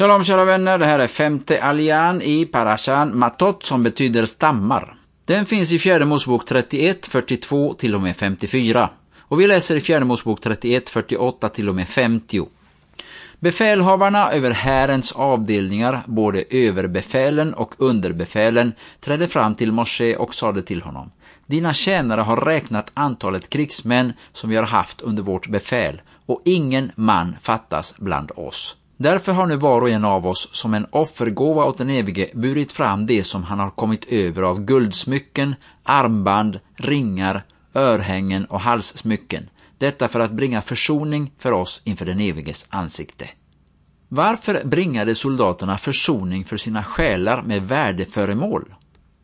Shalom kära vänner, det här är 5:e aljan i Parashan Matot som betyder stammar. Den finns i 4 Mosebok 31, 42 till och med 54. Och vi läser i 4 Mosebok 31, 48 till och med 50. Befälhavarna över härens avdelningar, både överbefälen och underbefälen, trädde fram till Moshe och sade till honom: Dina tjänare har räknat antalet krigsmän som vi har haft under vårt befäl, och ingen man fattas bland oss. Därför har nu var och en av oss som en offergåva åt den evige burit fram det som han har kommit över av guldsmycken, armband, ringar, örhängen och halssmycken. Detta för att bringa försoning för oss inför den eviges ansikte. Varför bringade soldaterna försoning för sina själar med värdeföremål?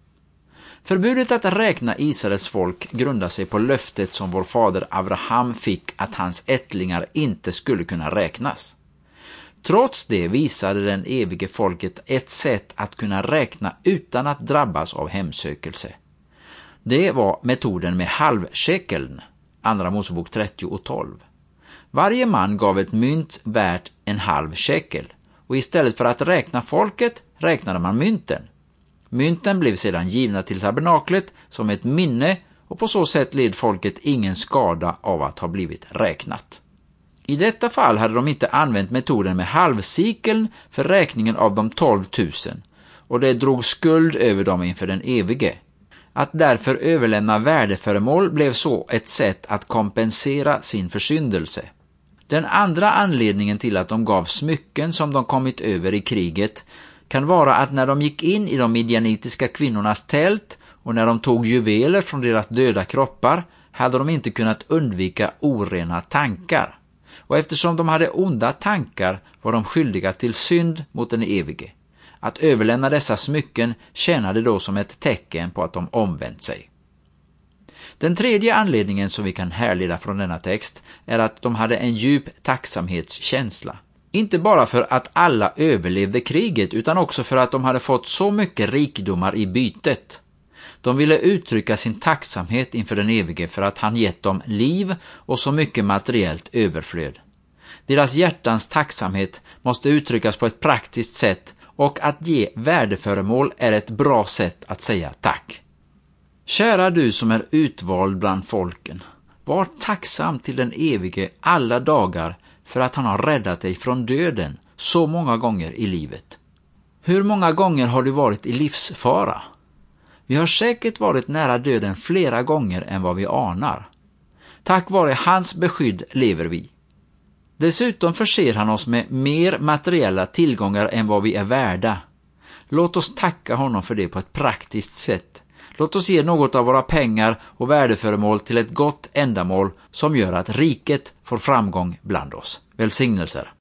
Förbudet att räkna Israels folk grundar sig på löftet som vår fader Abraham fick att hans ättlingar inte skulle kunna räknas. Trots det visade den evige folket ett sätt att kunna räkna utan att drabbas av hemsökelse. Det var metoden med halvshekeln, andra Mosebok 30 och 12. Varje man gav ett mynt värt en halv shekel, och istället för att räkna folket räknade man mynten. Mynten blev sedan givna till tabernaklet som ett minne, och på så sätt led folket ingen skada av att ha blivit räknat. I detta fall hade de inte använt metoden med halvsikeln för räkningen av de 12 000, och det drog skuld över dem inför den evige. Att därför överlämna värdeföremål blev så ett sätt att kompensera sin försyndelse. Den andra anledningen till att de gav smycken som de kommit över i kriget kan vara att när de gick in i de midjanitiska kvinnornas tält och när de tog juveler från deras döda kroppar hade de inte kunnat undvika orena tankar. Och eftersom de hade onda tankar var de skyldiga till synd mot den evige. Att överlämna dessa smycken tjänade då som ett tecken på att de omvänt sig. Den tredje anledningen som vi kan härleda från denna text är att de hade en djup tacksamhetskänsla. Inte bara för att alla överlevde kriget utan också för att de hade fått så mycket rikedomar i bytet. De ville uttrycka sin tacksamhet inför den evige för att han gett dem liv och så mycket materiellt överflöd. Deras hjärtans tacksamhet måste uttryckas på ett praktiskt sätt, och att ge värdeföremål är ett bra sätt att säga tack. Kära du som är utvald bland folken, var tacksam till den evige alla dagar för att han har räddat dig från döden så många gånger i livet. Hur många gånger har du varit i livsfara? Vi har säkert varit nära döden flera gånger än vad vi anar. Tack vare hans beskydd lever vi. Dessutom förser han oss med mer materiella tillgångar än vad vi är värda. Låt oss tacka honom för det på ett praktiskt sätt. Låt oss ge något av våra pengar och värdeföremål till ett gott ändamål som gör att riket får framgång bland oss. Välsignelser.